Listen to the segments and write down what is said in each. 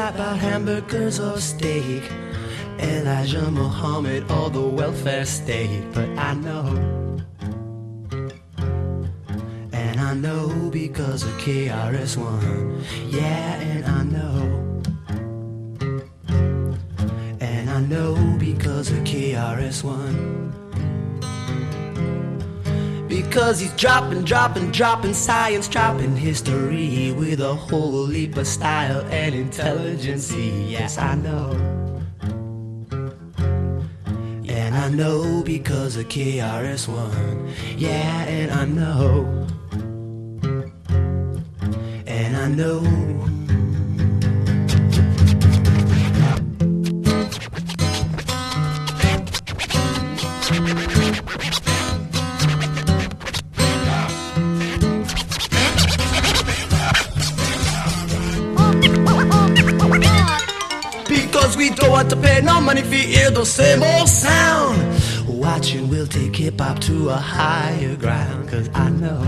about hamburgers or steak, Elijah Muhammad or the welfare state. But I know, and I know because of KRS-One. Yeah, and I know, and I know because of KRS-One. Because he's dropping science, dropping history with a whole heap of style and intelligence. Yes, I know. And I know because of KRS-One. Yeah, and I know. And I know. We don't want to pay no money for hear the same old sound. Watching will take hip-hop to a higher ground. Cause I know.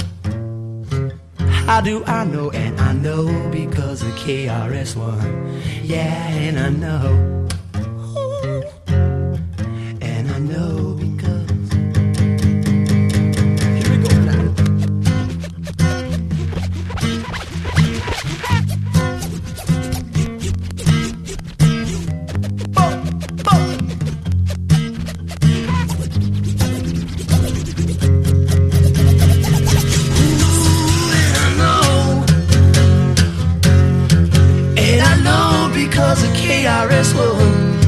How do I know? And I know because of KRS-One. Yeah, and I know. And I know because. Here we go now. Because of KRS-One.